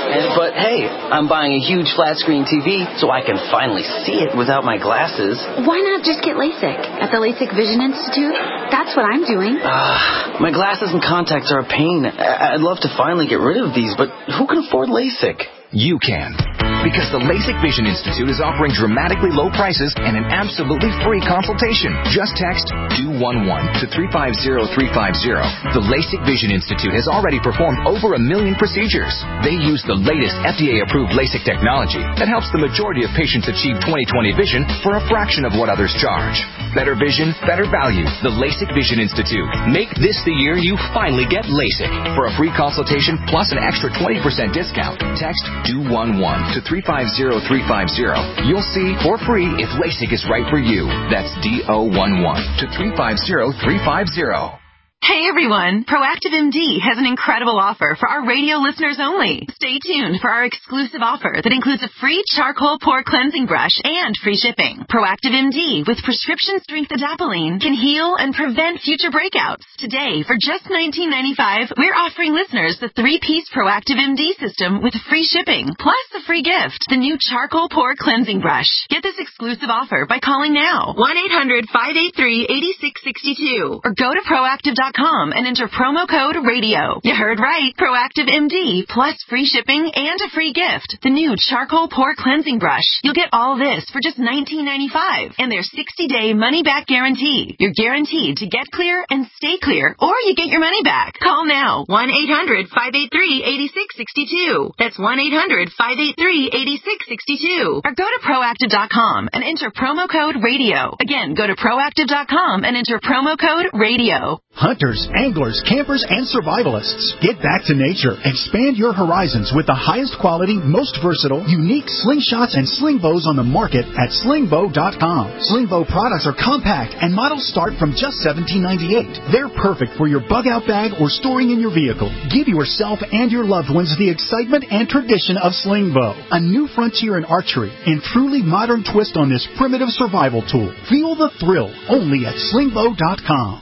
And, but hey, I'm buying a huge flat screen T V so I can finally see it without my glasses. Why not just get LASIK at the LASIK Vision Institute? That's what I'm doing. Uh, my glasses and contacts are a pain. I- I'd love to finally get rid of these, but who can afford LASIK? You can. Because the LASIK Vision Institute is offering dramatically low prices and an absolutely free consultation. Just text D O one one to three five zero three five zero. The LASIK Vision Institute has already performed over a million procedures. They use the latest F D A-approved LASIK technology that helps the majority of patients achieve twenty twenty vision for a fraction of what others charge. Better vision, better value. The LASIK Vision Institute. Make this the year you finally get LASIK. For a free consultation plus an extra twenty percent discount, text D O one one to three five zero three five zero. You'll see for free if LASIK is right for you. That's D O one one to three five zero three five zero. Hey everyone, Proactive M D has an incredible offer for our radio listeners only. Stay tuned for our exclusive offer that includes a free charcoal pore cleansing brush and free shipping. Proactive M D with prescription strength adapalene can heal and prevent future breakouts. Today, for just nineteen ninety-five dollars, we're offering listeners the three-piece Proactive M D system with free shipping, plus a free gift, the new charcoal pore cleansing brush. Get this exclusive offer by calling now, one eight hundred five eight three eight six six two, or go to proactive dot com and enter promo code radio. You heard right. Proactive M D plus free shipping and a free gift. The new charcoal pore cleansing brush. You'll get all this for just nineteen ninety-five dollars and their sixty-day money-back guarantee. You're guaranteed to get clear and stay clear, or you get your money back. Call now. one eight hundred five eight three eight six six two. That's one eight hundred five eight three eight six six two. Or go to proactive dot com and enter promo code radio. Again, go to proactive dot com and enter promo code radio. Hunters, anglers, campers, and survivalists. Get back to nature. Expand your horizons with the highest quality, most versatile, unique slingshots and sling bows on the market at sling bow dot com. Sling bow products are compact and models start from just seventeen ninety-eight. They're perfect for your bug-out bag or storing in your vehicle. Give yourself and your loved ones the excitement and tradition of sling bow. A new frontier in archery and truly modern twist on this primitive survival tool. Feel the thrill only at sling bow dot com.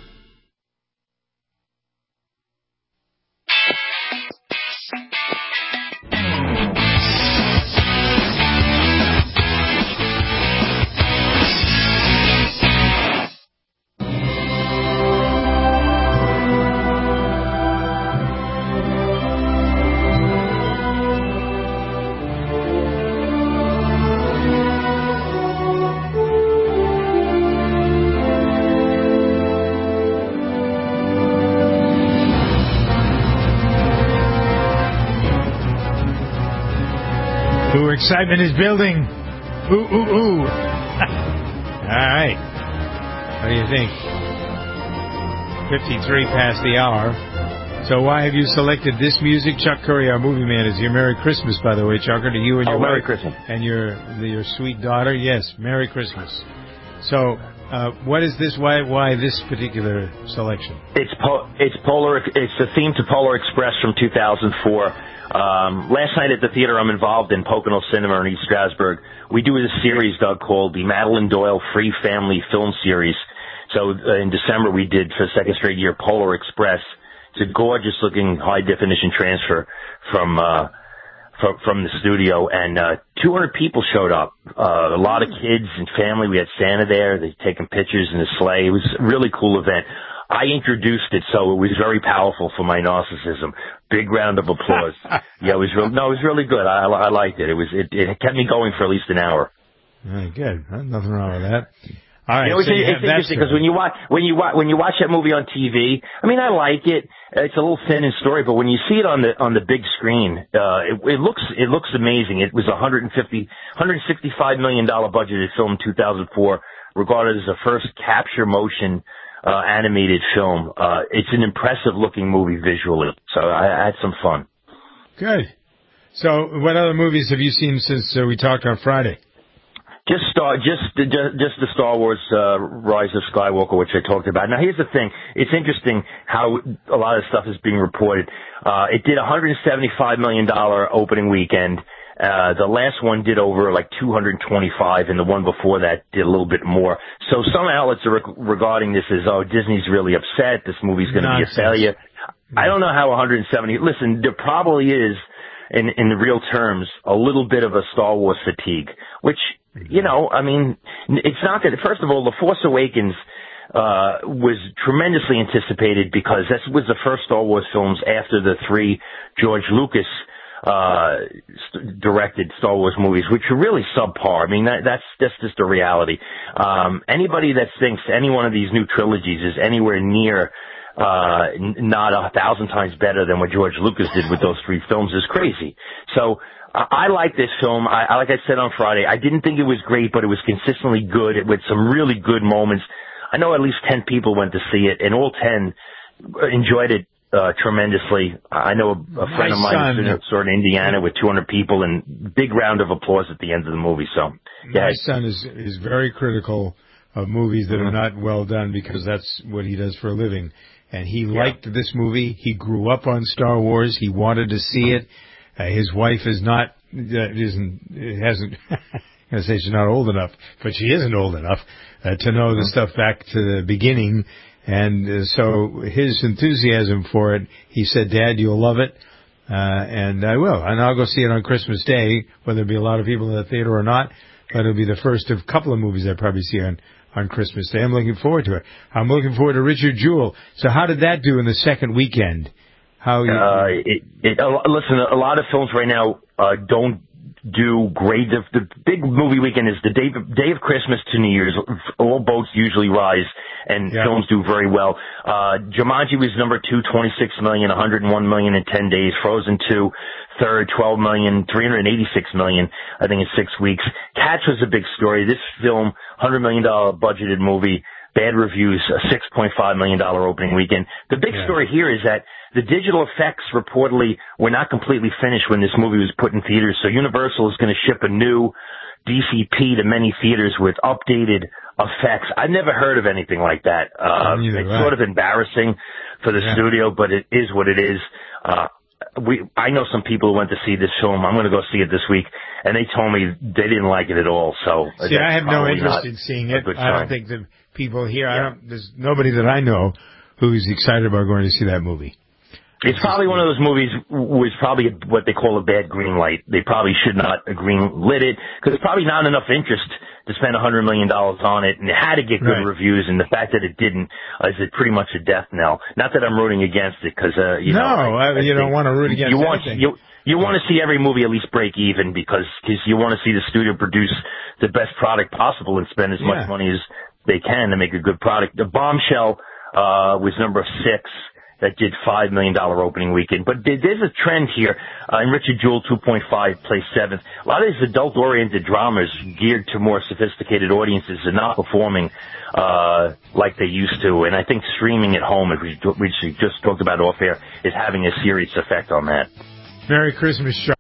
Ooh, excitement is building. Ooh, ooh, ooh. All right. What do you think? fifty-three past the hour. So why have you selected this music? Chuck Curry, our movie man, is here. Merry Christmas, by the way, Chucker, to you and your oh, Merry wife Christmas. And your your sweet daughter. Yes, Merry Christmas. So, uh, what is this? Why why this particular selection? It's po- it's Polar. It's the theme to Polar Express from two thousand four. Um, last night at the theater I'm involved in, Pocono Cinema in East Stroudsburg, we do a series, Doug, called the Madeline Doyle Free Family Film Series. So uh, in December we did, for the second straight year, Polar Express. It's a gorgeous-looking high-definition transfer from uh, from, from the studio, and uh, two hundred people showed up. Uh, a lot of kids and family. We had Santa there. They taking pictures in the sleigh. It was a really cool event. I introduced it, so it was very powerful for my narcissism. Big round of applause. Yeah, it was real. No, it was really good. I, I liked it. It was. It, it kept me going for at least an hour. Very good. Nothing wrong with that. All right. You know, it's, so you it's interesting because when you watch when you watch when you watch that movie on T V, I mean, I like it. It's a little thin in story, but when you see it on the on the big screen, uh, it, it looks it looks amazing. It was a one hundred fifty, one hundred sixty-five million dollar budgeted film in two thousand four, regarded as the first capture motion uh, animated film. Uh, it's an impressive looking movie visually. So I, I had some fun. Good. So, what other movies have you seen since uh, we talked on Friday? Just Star, just just just the Star Wars uh, Rise of Skywalker, which I talked about. Now, here's the thing: it's interesting how a lot of stuff is being reported. Uh, it did a one hundred seventy-five million dollar opening weekend. Uh, the last one did over like two hundred twenty-five, and the one before that did a little bit more. So some outlets are rec- regarding this as, oh, Disney's really upset. This movie's going to be a failure. I don't know how one hundred seventy. Listen, there probably is in, in the real terms, a little bit of a Star Wars fatigue, which, you know, I mean, it's not that, first of all, The Force Awakens uh, was tremendously anticipated because this was the first Star Wars films after the three George Lucas uh st- directed Star Wars movies, which are really subpar. I mean, that, that's that's just a reality. Um, anybody that thinks any one of these new trilogies is anywhere near uh n- not a thousand times better than what George Lucas did with those three films is crazy. So uh, I like this film. I, I like I said on Friday, I didn't think it was great, but it was consistently good with some really good moments. I know at least ten people went to see it, and all ten enjoyed it Uh, tremendously. I know a, a friend My of mine son, who saw it in Indiana with two hundred people and big round of applause at the end of the movie. So, yeah. My son is is very critical of movies that mm-hmm. are not well done because that's what he does for a living. And he yeah. liked this movie. He grew up on Star Wars. He wanted to see it. Uh, his wife is not, uh, isn't, hasn't, I'm going to say she's not old enough, but she isn't old enough uh, to know mm-hmm. the stuff back to the beginning. And uh, so his enthusiasm for it, he said, Dad, you'll love it. Uh, and I will. And I'll go see it on Christmas Day, whether there be a lot of people in the theater or not. But it'll be the first of a couple of movies I'll probably see on, on Christmas Day. I'm looking forward to it. I'm looking forward to Richard Jewell. So how did that do in the second weekend? How you, uh, it, it, uh, listen, a lot of films right now uh, don't do great. The, the big movie weekend is the day, day of Christmas to New Year's. All boats usually rise, and yeah. films do very well. Uh, Jumanji was number two, twenty-six million, one hundred one million in ten days. Frozen two, third, twelve million, three hundred eighty-six million, I think in six weeks. Cats was a big story. This film, one hundred million dollars budgeted movie, bad reviews, a six point five million dollars opening weekend. The big yeah. story here is that the digital effects reportedly were not completely finished when this movie was put in theaters, so Universal is going to ship a new D C P to many theaters with updated effects. I've never heard of anything like that. Uh, either, it's right. sort of embarrassing for the yeah. studio, but it is what it is. Uh, we, I know some people who went to see this film. I'm going to go see it this week, and they told me they didn't like it at all. So see, I have no interest in seeing it. I don't think the people here, yeah. I don't, there's nobody that I know who's excited about going to see that movie. It's probably one of those movies was probably what they call a bad green light. They probably should not have green lit it because there's probably not enough interest to spend one hundred million dollars on it, and it had to get good right. reviews, and the fact that it didn't uh, is pretty much a death knell. Not that I'm rooting against it because, uh, you no, know. No, you don't want to root against you want, anything. You, you want to see every movie at least break even because cause you want to see the studio produce the best product possible and spend as yeah. much money as they can to make a good product. The Bombshell uh, was number six. That did five million dollars opening weekend. But there's a trend here. Uh, and Richard Jewell, two point five, placed seventh. A lot of these adult-oriented dramas geared to more sophisticated audiences are not performing uh like they used to. And I think streaming at home, which we just talked about off air, is having a serious effect on that. Merry Christmas, Charlie.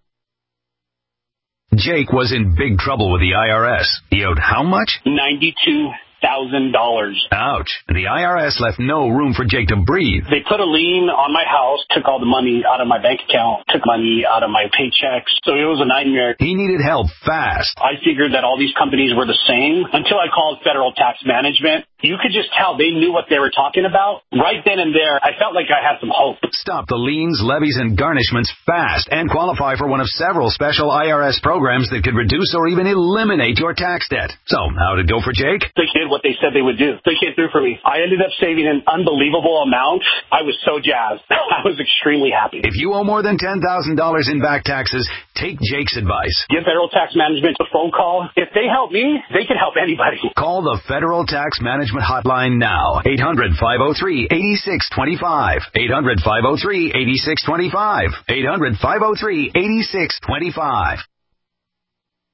Jake was in big trouble with the I R S. He owed how much? ninety-two thousand dollars. Ouch. The I R S left no room for Jake to breathe. They put a lien on my house, took all the money out of my bank account, took money out of my paychecks. So it was a nightmare. He needed help fast. I figured that all these companies were the same until I called Federal Tax Management. You could just tell they knew what they were talking about. Right then and there, I felt like I had some hope. Stop the liens, levies, and garnishments fast and qualify for one of several special I R S programs that could reduce or even eliminate your tax debt. So, how did it go for Jake? They did what they said they would do. They came through for me. I ended up saving an unbelievable amount. I was so jazzed. I was extremely happy. If you owe more than ten thousand dollars in back taxes, take Jake's advice. Give Federal Tax Management a phone call. If they help me, they can help anybody. Call the Federal Tax Management hotline now. eight hundred, five oh three, eight six two five. eight hundred, five oh three, eight six two five. eight hundred, five oh three, eight six two five.